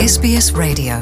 SBS Radio.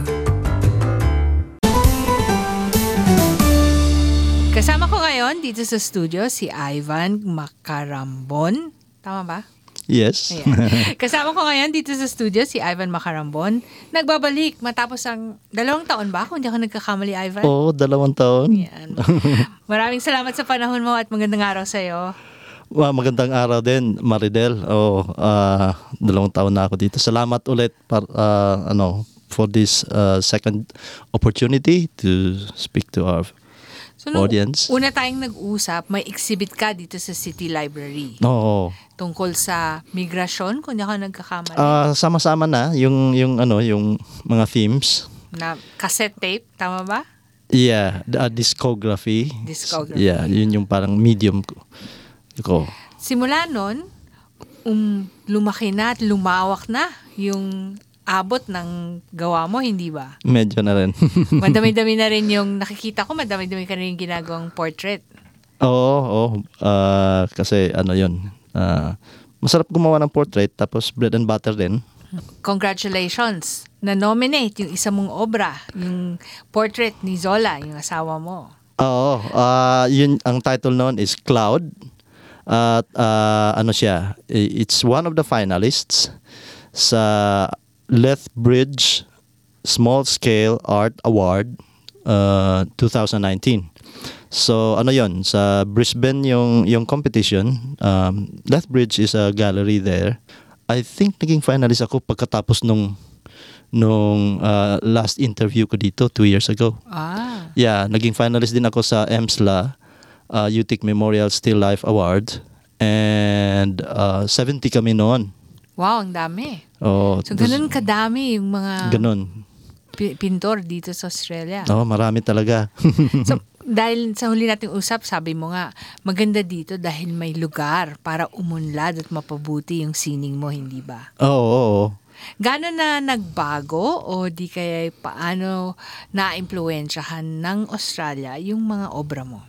Kasama ko ngayon dito sa studio si Ivan Macarambon. Tama ba? Yes. Ayan. Kasama ko ngayon dito sa studio si Ivan Macarambon. Nagbabalik matapos ang 2 taon ba? Kung hindi ako nagkakamali, Ivan. Oo, 2 taon. Ayan. Maraming salamat sa panahon mo at magandang araw sa iyo. Magandang araw din, Maridel. 2 taon na ako dito. Salamat ulit for this second opportunity to speak to our audience. Una tayong nag-usap, may exhibit ka dito sa City Library. Oo. Tungkol sa migrasyon, kung hindi ako nagkakamali. Sama-sama na yung mga themes. Na cassette tape, tama ba? Yeah, the discography. Discography. Yeah, yun yung parang medium ko. Simula nun, lumaki na at lumawak na yung abot ng gawa mo, hindi ba? Medyo na rin. Madami-dami na rin yung nakikita ko, madami-dami ka rin yung ginagawang portrait. Oo. Kasi yun. Masarap gumawa ng portrait, tapos bread and butter din. Congratulations! Na-nominate yung isa mong obra, yung portrait ni Zola, yung asawa mo. Oo. Yun, ang title noon is Cloud. At siya, it's one of the finalists sa Lethbridge Small Scale Art Award 2019. So yun, sa Brisbane yung competition. Lethbridge is a gallery there. I think naging finalist ako pagkatapos nung last interview ko dito 2 years ago. Yeah, naging finalist din ako sa EMSLA UTIC Memorial Still Life Award, and 70 kami noon. Wow, ang dami. Oh, so ganun kadami yung mga pintor dito sa Australia. Marami talaga. So dahil sa huli nating usap, sabi mo nga, maganda dito dahil may lugar para umunlad at mapabuti yung sining mo, hindi ba? Oo. Gano'n na nagbago o di kaya paano na-impluwensyahan ng Australia yung mga obra mo?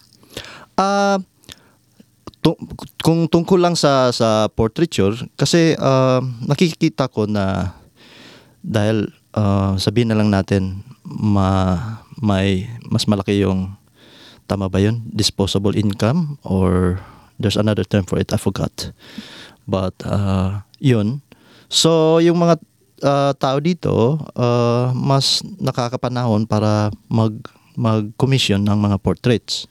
Kung tungkol lang sa portraiture, kasi nakikita ko na dahil sabihin na lang natin may mas malaki yung, tama ba yun? Disposable income, or there's another term for it, I forgot. But yun. So yung mga tao dito mas nakakapanahon para mag-commission ng mga portraits.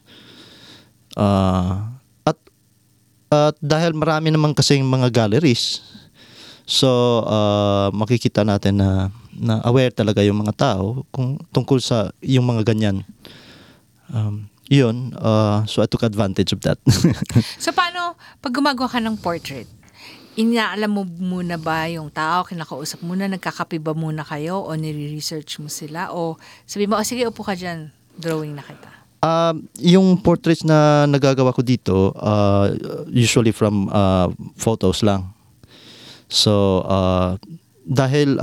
At dahil marami naman kasing mga galleries, so makikita natin na aware talaga yung mga tao kung tungkol sa yung mga ganyan. So I took advantage of that. So paano pag gumagawa ka ng portrait, inaalam mo muna ba yung tao, kinakausap muna, nagkakape ba muna kayo, o nire-research mo sila, o sabi mo, sige, upo ka dyan, drawing na kita? Yung portraits na nagagawa ko dito, usually from photos lang. So dahil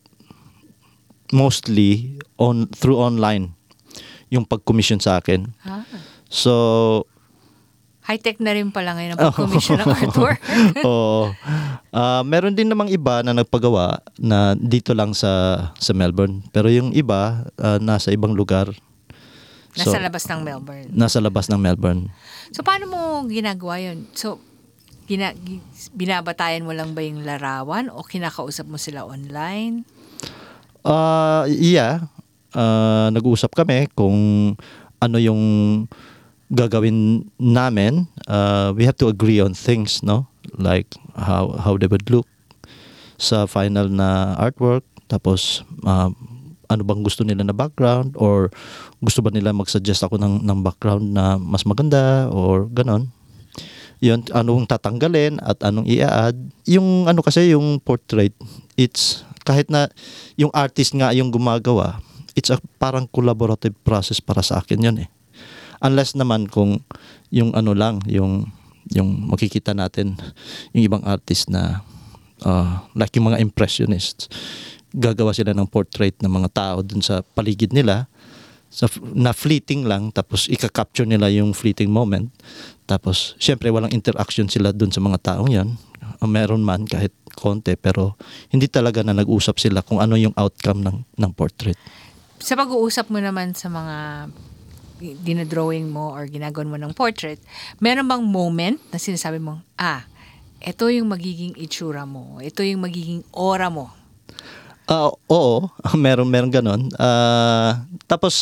mostly through online yung pag-commission sa akin. So high-tech na rin pala ngayon ang pag-commission ng artwork. Oo. Meron din namang iba na nagpagawa na dito lang sa Melbourne. Pero yung iba nasa ibang lugar. Nasa labas ng Melbourne. Nasa labas ng Melbourne. So, paano mo ginagawa yun? So, binabatayan mo lang ba yung larawan o kinakausap mo sila online? Yeah. Nag-uusap kami kung ano yung gagawin namin. We have to agree on things, no? Like how they would look sa final na artwork. Tapos, ano bang gusto nila na background, or gusto ba nila mag-suggest ako ng background na mas maganda, or ganon. Yun, anong tatanggalin at anong i-add. Yung kasi yung portrait, it's kahit na yung artist nga yung gumagawa, it's a parang collaborative process para sa akin yun eh. Unless naman kung yung lang, yung makikita natin yung ibang artist na like yung mga impressionists, gagawa sila ng portrait ng mga tao dun sa paligid nila, na fleeting lang, tapos ika-capture nila yung fleeting moment. Tapos syempre walang interaction sila dun sa mga taong yan. meron man kahit konti, pero hindi talaga na nag-usap sila kung ano yung outcome ng portrait. Sa pag-uusap mo naman sa mga dinadrawing mo or ginagawa mo ng portrait, meron bang moment na sinasabi mo, ito yung magiging itsura mo, ito yung magiging aura mo? Oo, meron ganon. Tapos,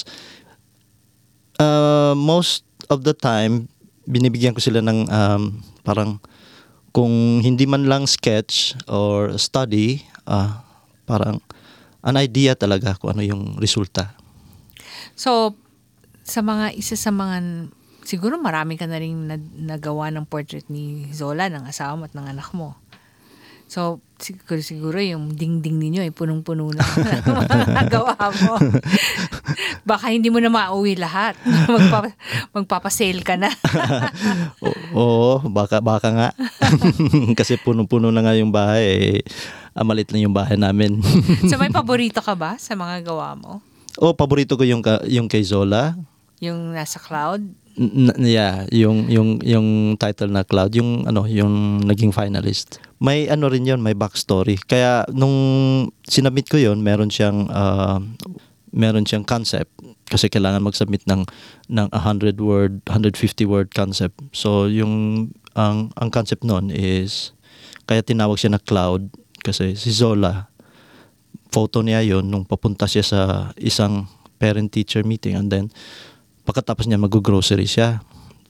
most of the time, binibigyan ko sila ng parang kung hindi man lang sketch or study, parang an idea talaga kung ano yung resulta. So, isa sa mga, siguro marami ka na rin nagawa ng portrait ni Zola, ng asawa mo at ng anak mo. So, siguro yung dingding ninyo ay punong-puno na nagawa mo. Baka hindi mo na mauwi lahat. Magpapasale ka na. Oo, baka nga. Kasi punong-puno na nga yung bahay. Malit lang yung bahay namin. So, may paborito ka ba sa mga gawa mo? Paborito ko yung kay Zola. Yung nasa cloud? Yeah, yung title na Cloud, yung naging finalist. May rin yon, may backstory. Kaya nung sinabit ko yon, meron siyang concept kasi kailangan mag-submit ng 100 word, 150 word concept. So ang concept noon is kaya tinawag siya na Cloud kasi si Zola, photo niya yon nung papunta siya sa isang parent-teacher meeting, and then pagkatapos niya mag-grocery siya.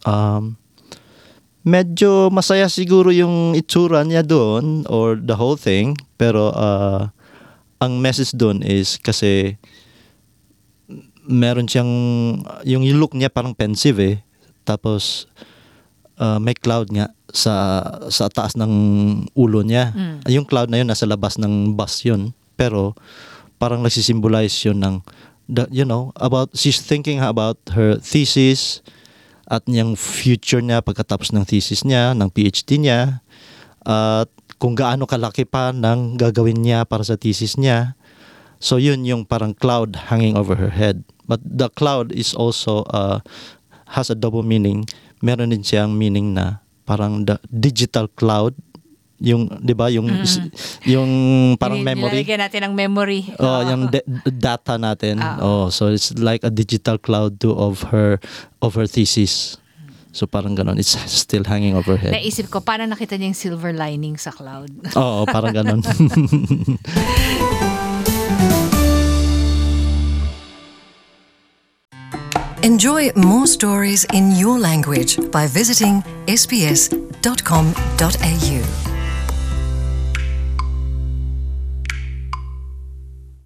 Medyo masaya siguro yung itsura niya doon or the whole thing, pero ang message doon is kasi meron siyang yung look niya parang pensive tapos may cloud nga sa taas ng ulo niya. Yung cloud na yun nasa labas ng bus yun, pero parang nagsisimbolize yun ng she's thinking about her thesis at yung future niya pagkatapos ng thesis niya, ng PhD niya, at kung gaano kalaki pa ng gagawin niya para sa thesis niya. So yun yung parang cloud hanging over her head. But the cloud is also has a double meaning. Meron din siyang meaning na parang the digital cloud, yung 'di ba yung parang memory. Nilalagyan natin ng memory. Yung data natin. So it's like a digital cloud too of her thesis. So parang ganon, it's still hanging over her head. Naisip ko paano nakita niya yung silver lining sa cloud. Oo, parang ganon. Enjoy more stories in your language by visiting sbs.com.au.